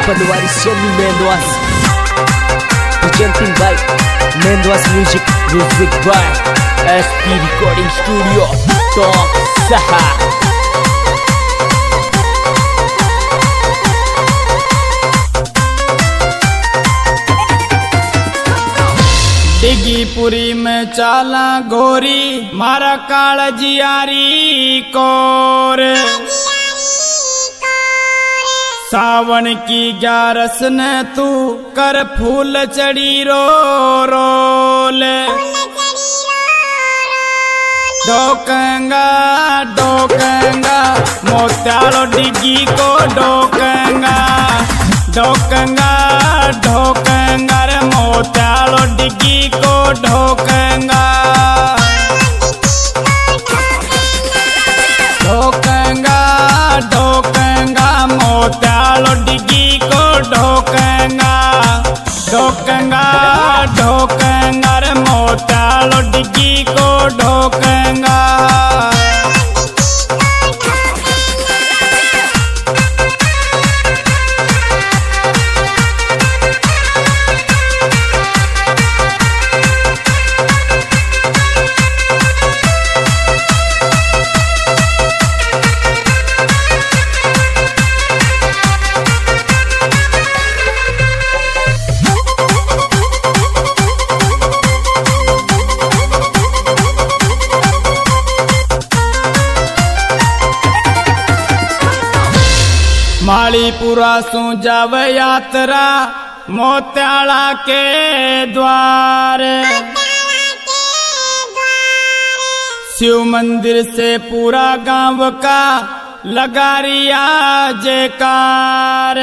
Panuari Shelly Mendoas, presenting by Mendoas Music by SP Recording Studio, Talk Saha. डिगीपुरी में चाला गोरी मारा काल जियारी कोर सावन की 11 ने तू कर फूल चढ़ी रो रोल डोकेंगा डोकेंगा मोत्यालो डिगी को डोकेंगा डोकेंगा ढोकेंगा रे मोत्यालो डिगी को ढोकेंगा ढोकेंगा ढोकेंगा मोत्यालो डिगी को ढोकेंगा ढोकेंगा ढोकेंगा रे मोत्यालो डिगी को ढोकेंगा। मालीपुरा सु जाव यात्रा मोत्याला के द्वार शिव मंदिर से पूरा गांव का लगा रिया जयकार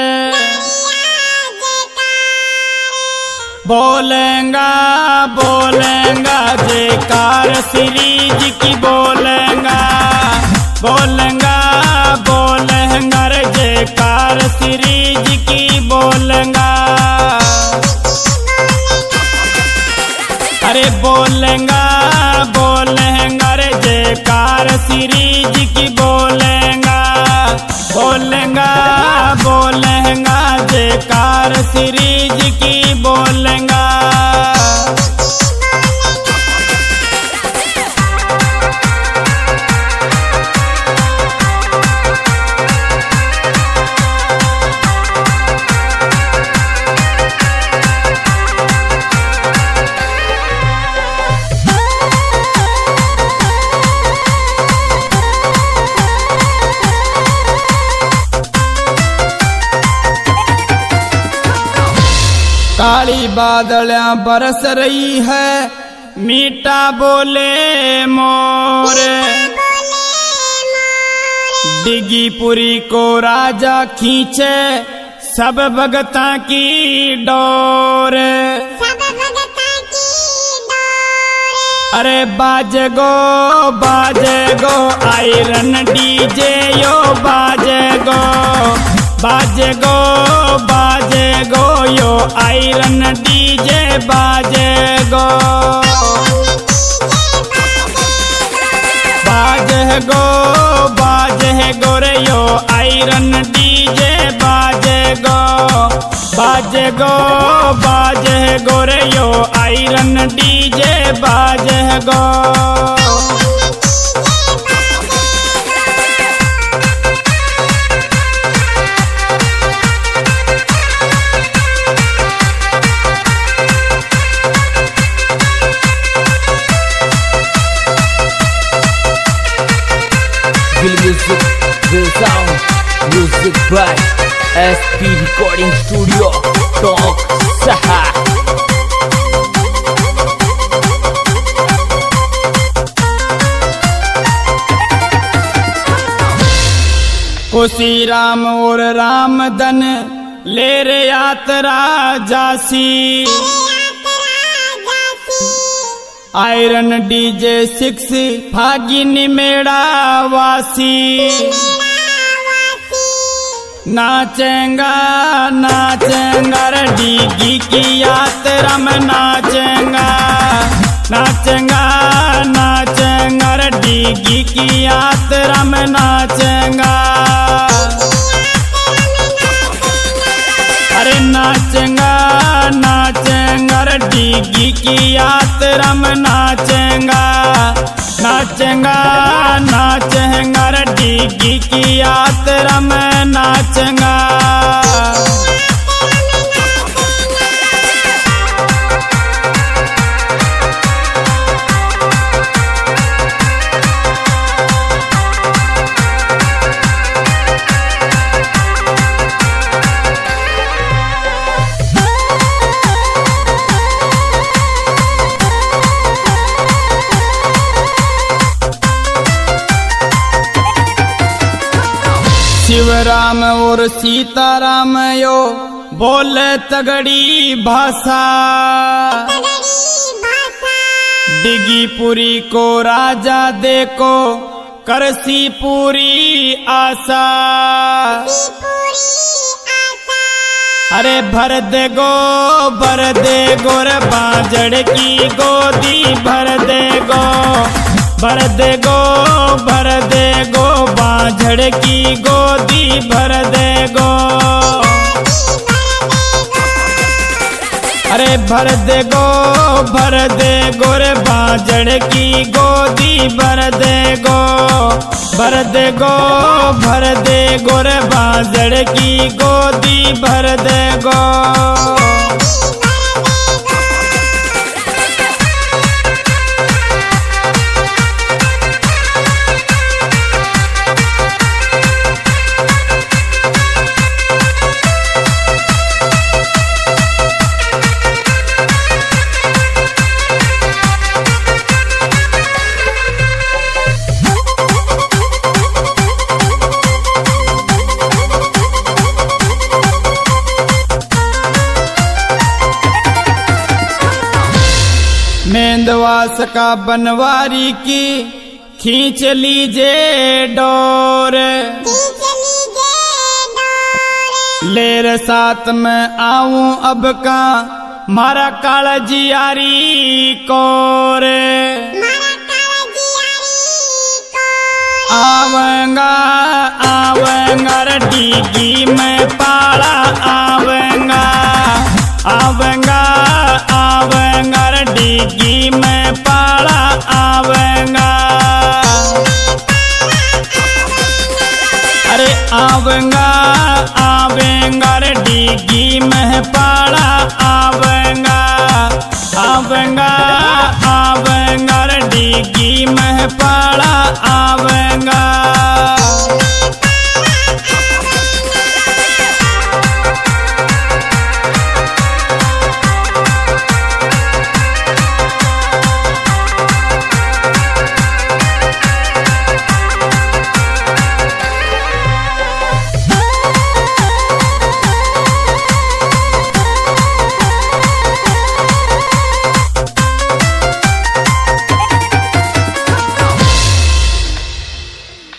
बोलेंगा बोलेंगा जयकार श्री जी की बोलेंगा बोलेंगा बोलेंगा रे जयकार श्री जी की बोलेंगा अरे बोलेंगा बोलेंगा रे जयकार श्री जी की बोलेंगा बोलेंगा बोलेंगा जयकार श्री जी की बोलेंगा। काली बादलियां बरस रही है मीठा बोले मोर डिगीपुरी को राजा खींचे सब भगता की डोर अरे बाजे गो आयरन डीजे यो बाजे गो यो आयरन डीजे बाजे गो रे यो आयरन डीजे बाजे गो रे यो आयरन डीजे बाजे गो। Will sound music by SP Recording Studio, Talk Saha. खुशी राम और रामधन ले रे यात्रा जासी आयरन डीजे 6 भागिनी मेड़ा वासी नाचेंगा नाचेंगा रे डिगी की यात्रा में नाचेंगा नाचेंगा नाचेंगा रे डिगी की यात्रा में नाचेंगा डिगी की यात्रा में नाचेंगा नाचेंगा नाचेंगा रे डिगी की यात्रा में नाचेंगा। शिवराम और सीताराम यो बोले तगड़ी भाषा, डिगीपुरी को राजा देखो करसी पूरी आशा। अरे भर दे गो रे बांजड़ की गोदी भर दे गो बांझड़ की गोदी भर दे गो। अरे भर दे गो रे बांझड़ की गोदी भर दे गो रे बांझड़ की गोदी भर दे गो। मेंदवास का बनवारी की खींच लीजे डोर, लेर साथ में आऊं अब का मारा कालजियारी कोर। आवेंगा रे डिगी में पाला आवेंगा रे डिगी में पाला आवेंगा। अरे आवेंगा रे डिगी में पाला आवेंगा रे डिगी में पाला